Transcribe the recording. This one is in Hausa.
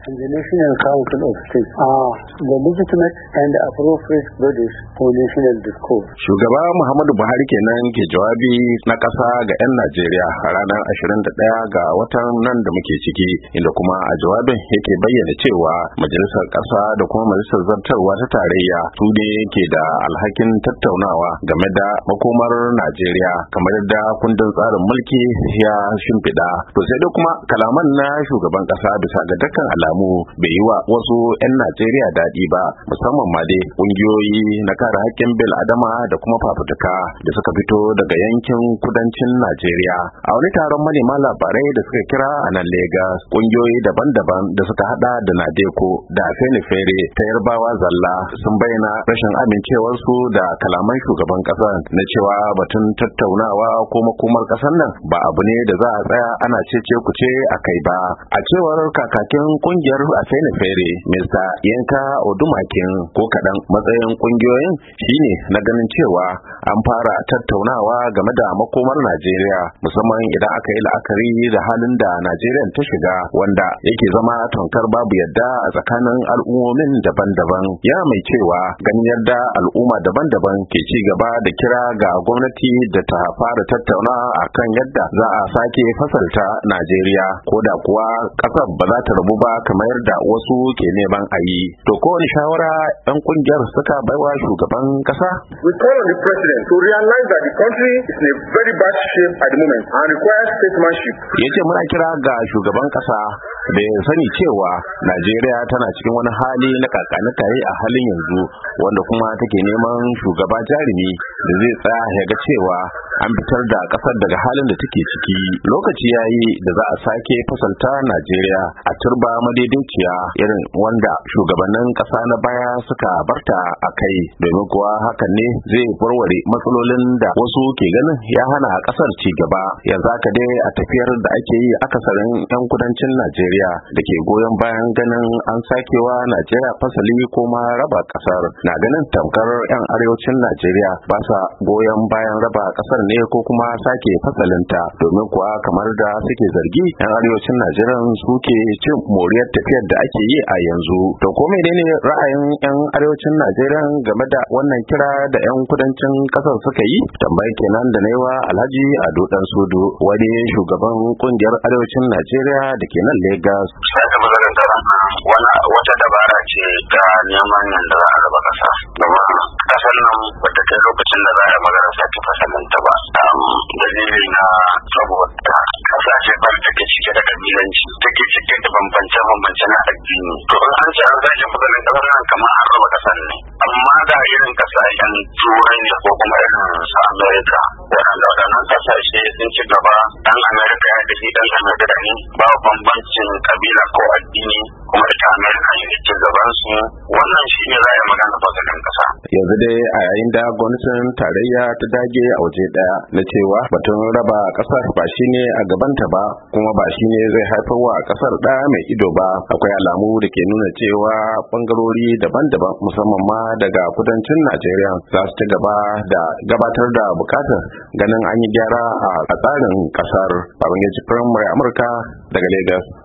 and the National Council of States are the legitimate and appropriate bodies for national discourse. Shugaba Muhammadu Buhari kenan ke jawabi na ƙasa ga 'yan Najeriya a ranar 21 ga watan nan da muke ciki, inda kuma a jawabin yake bayyana cewa majalisar ƙasa da kuma majalisar zartarwa ta tarayya su ne ke da alhakin tattaunawa game da makomar Najeriya kamar da kundin tsarin mulki ya shimfiɗa. To sai dai kuma kalaman na shugaban ƙasa bisa ga dukkan alamu bai yi wa wasu 'yan Najeriya daɗi ba, musamman ma dai ƙungiyoyi na kare haƙƙin bil adama da kuma fafutuka da suka fito daga yankin kudancin Najeriya. A wani taron manema labarai da suka kira a nan Legas, ƙungiyoyi daban-daban da suka hada da Nadeko da Afenifere ta Yarbawa zalla sun bayyana rashin amincewarsu da kalaman shugaban ƙasar na cewa batun tattaunawa ko makomar ƙasar nan ba abu ne da za a tsaya ana cece kuce a kai ba. A cewar kakakin ƙungiyar Afenifere, Mr. Yanka Odumakin, ko kaɗan matsayin ƙungiyoyin shine na ganin cewa an fara tattaunawa game da makomar Najeriya, musamman idan aka yi la'akari da halin da Najeriya ta shiga, wanda yake zama tamkar babu yadda a tsakanin al'ummomin daban-daban. Ya mai cewa ganin yadda al'umma daban-daban ke ci gaba da kira ga gwamnati da ta fara tattaunawa akan yadda za a sake fasalta Najeriya, ko da kuwa ƙasar ba za ta rabu ba kamar yadda wasu ke neman a yi. To kowane shawara 'yan kungiyar suka baiwa shugaban ƙasa? We call on the president to realize that the country is in a very bad shape at the moment and requires statesmanship. Yace muna kira ga shugaban ƙasa da ya sani cewa Najeriya tana cikin wani hali na kakanikaye a halin yanzu, wanda kuma take neman shugaba jarumi da zai tsaya ya ga cewa an fitar da ƙasar daga halin da take ciki. Lokaci yayi da za a sake fasalta Najeriya a turba madaidaiciya irin wanda shugabannin ƙasa na baya suka barta a kai, domin kuwa hakan ne zai warware matsalolin da wasu ke ganin ya hana ƙasar ci gaba. Yanzu haka dai a tafiyar da ake yi akasarin 'yan kudancin Najeriya da ke goyon bayan ganin an sakewa Najeriya fasali ko ma raba ƙasar na ganin tamkar 'yan arewacin Najeriya ba sa goyon bayan raba ƙasar ne ko kuma sake fasalinta, domin kuwa kamar da suke zargi 'yan arewacin Najeriya suke cin moriyar tafiyar da ake yi a yanzu. To ko menene ra'ayin 'yan arewacin Najeriya game da wannan kira da 'yan kudancin ƙasar suka yi? Tambayar kenan da naiwa Alhaji Ado Dan Sudu, wani shugaban kungiyar arewacin Najeriya da ke nan Lagos. Wata dabara ce ta neman yadda za a raba ƙasa, domin ƙasar nan bata kai lokacin da za a magana sake fasalinta ba. Dalili na saboda ƙasa ce ba take cike da kabilanci, take cike da bambance-bambance na addini. To in an ce an sake fasalin ƙasar nan kamar an raba ƙasar ne. Amma da irin ƙasashen Turai ne ko kuma irin su Amerika, waɗannan ƙasashe sun ci gaba, ɗan Amerika ya tafi ɗan Amerika ne, ba bambancin kabila ko addini, kuma ita Amerika ne ke gaban su. Wannan shi ne za a yi magana fasalin ƙasa. Yanzu dai a yayin da gwamnatin tarayya ta dage a waje ɗaya na cewa batun raba ƙasar ba shi ne a gabanta ba, kuma ba shi ne zai haifar wa ƙasar ɗa mai ido ba, akwai alamu da ke nuna cewa ɓangarori daban-daban musamman ma daga kudancin Najeriya za su ci gaba da gabatar da bukatar ganin an yi gyara a tsarin ƙasar. Babangida Jibrin, Amurka daga Lagos.